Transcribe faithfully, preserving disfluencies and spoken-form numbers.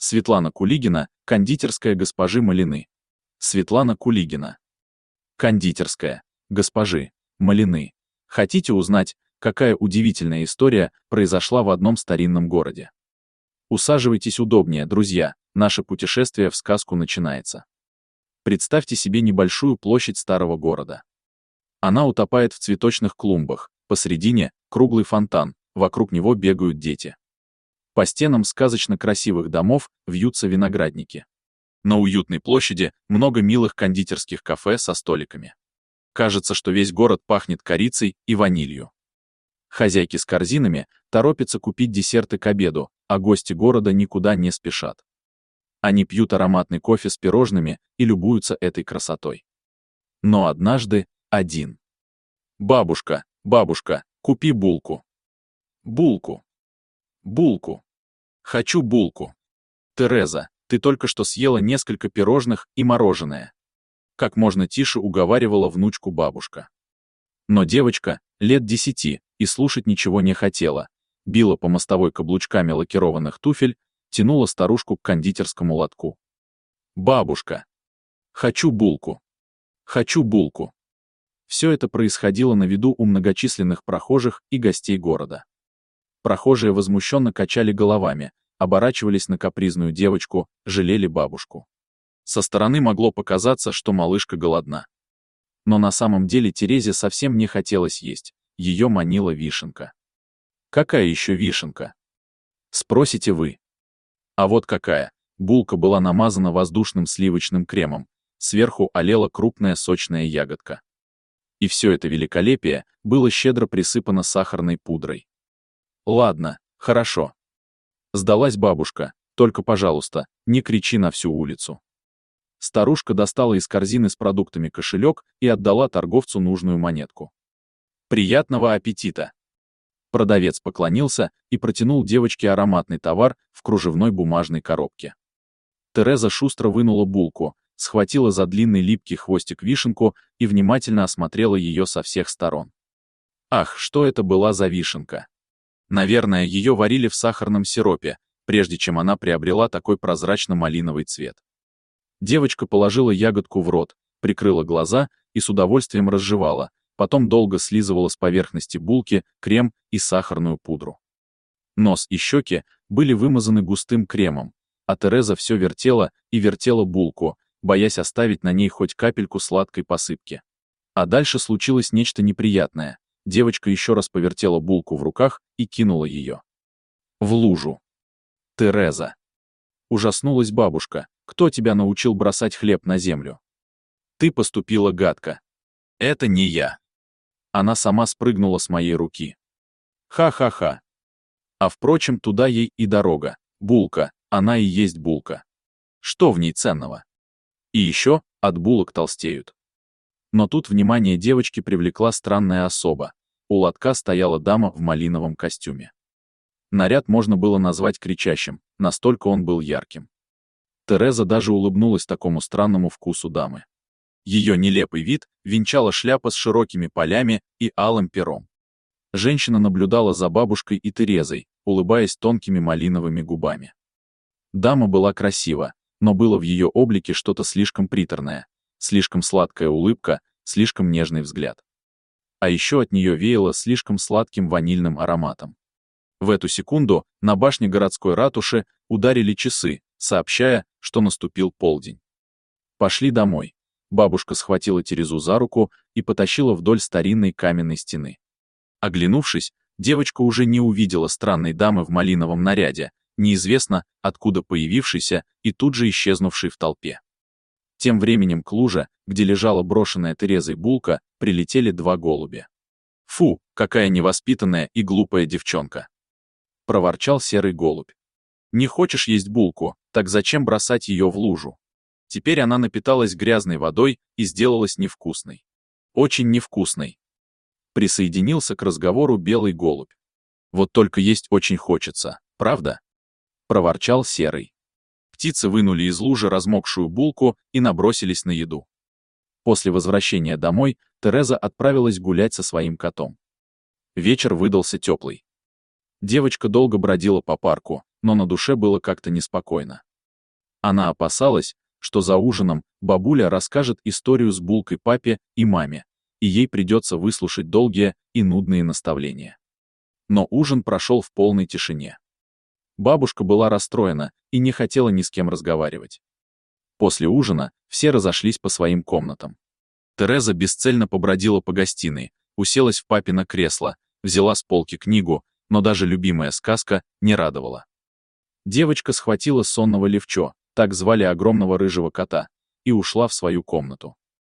Светлана Кулигина, кондитерская госпожи Малины. Светлана Кулигина. Кондитерская госпожи Малины. Хотите узнать, какая удивительная история произошла в одном старинном городе? Усаживайтесь удобнее, друзья, наше путешествие в сказку начинается. Представьте себе небольшую площадь старого города. Она утопает в цветочных клумбах, посредине — круглый фонтан, вокруг него бегают дети. По стенам сказочно красивых домов вьются виноградники. На уютной площади много милых кондитерских кафе со столиками. Кажется, что весь город пахнет корицей и ванилью. Хозяйки с корзинами торопятся купить десерты к обеду, а гости города никуда не спешат. Они пьют ароматный кофе с пирожными и любуются этой красотой. Но однажды один. «Бабушка, бабушка, купи булку». «Булку. Булку. Хочу булку». «Тереза, ты только что съела несколько пирожных и мороженое». Как можно тише уговаривала внучку бабушка. Но девочка, лет десяти, и слушать ничего не хотела, била по мостовой каблучками лакированных туфель, тянула старушку к кондитерскому лотку. «Бабушка! Хочу булку! Хочу булку!» Все это происходило на виду у многочисленных прохожих и гостей города. Прохожие возмущенно качали головами, оборачивались на капризную девочку, жалели бабушку. Со стороны могло показаться, что малышка голодна. Но на самом деле Терезе совсем не хотелось есть, ее манила вишенка. Какая еще вишенка? Спросите вы. А вот какая. Булка была намазана воздушным сливочным кремом, сверху олела крупная сочная ягодка. И все это великолепие было щедро присыпано сахарной пудрой. Ладно, хорошо. Сдалась бабушка, только, пожалуйста, не кричи на всю улицу. Старушка достала из корзины с продуктами кошелек и отдала торговцу нужную монетку. «Приятного аппетита!» Продавец поклонился и протянул девочке ароматный товар в кружевной бумажной коробке. Тереза шустро вынула булку, схватила за длинный липкий хвостик вишенку и внимательно осмотрела ее со всех сторон. Ах, что это была за вишенка! Наверное, ее варили в сахарном сиропе, прежде чем она приобрела такой прозрачно-малиновый цвет. Девочка положила ягодку в рот, прикрыла глаза и с удовольствием разжевала, потом долго слизывала с поверхности булки крем и сахарную пудру. Нос и щеки были вымазаны густым кремом, а Тереза все вертела и вертела булку, боясь оставить на ней хоть капельку сладкой посыпки. А дальше случилось нечто неприятное. Девочка еще раз повертела булку в руках и кинула ее в лужу. «Тереза!» Ужаснулась бабушка. «Кто тебя научил бросать хлеб на землю? Ты поступила гадко. Это не я». Она сама спрыгнула с моей руки. Ха-ха-ха. А впрочем, туда ей и дорога. Булка, она и есть булка. Что в ней ценного? И еще, от булок толстеют. Но тут внимание девочки привлекла странная особа. У лотка стояла дама в малиновом костюме. Наряд можно было назвать кричащим, настолько он был ярким. Тереза даже улыбнулась такому странному вкусу дамы. Ее нелепый вид венчала шляпа с широкими полями и алым пером. Женщина наблюдала за бабушкой и Терезой, улыбаясь тонкими малиновыми губами. Дама была красива, но было в ее облике что-то слишком приторное, слишком сладкая улыбка, слишком нежный взгляд. А еще от нее веяло слишком сладким ванильным ароматом. В эту секунду на башне городской ратуши ударили часы, сообщая, что наступил полдень. «Пошли домой». Бабушка схватила Терезу за руку и потащила вдоль старинной каменной стены. Оглянувшись, девочка уже не увидела странной дамы в малиновом наряде, неизвестно, откуда появившейся и тут же исчезнувшей в толпе. Тем временем к луже, где лежала брошенная Терезой булка, прилетели два голубя. «Фу, какая невоспитанная и глупая девчонка!» — проворчал серый голубь. «Не хочешь есть булку, так зачем бросать ее в лужу?» Теперь она напиталась грязной водой и сделалась невкусной. Очень невкусной. Присоединился к разговору белый голубь. «Вот только есть очень хочется, правда?» — проворчал серый. Птицы вынули из лужи размокшую булку и набросились на еду. После возвращения домой Тереза отправилась гулять со своим котом. Вечер выдался теплый. Девочка долго бродила по парку, но на душе было как-то неспокойно. Она опасалась, что за ужином бабуля расскажет историю с булкой папе и маме, и ей придется выслушать долгие и нудные наставления. Но ужин прошел в полной тишине. Бабушка была расстроена и не хотела ни с кем разговаривать. После ужина все разошлись по своим комнатам. Тереза бесцельно побродила по гостиной, уселась в папино кресло, взяла с полки книгу, но даже любимая сказка не радовала. Девочка схватила сонного Левчо, так звали огромного рыжего кота, и ушла в свою комнату.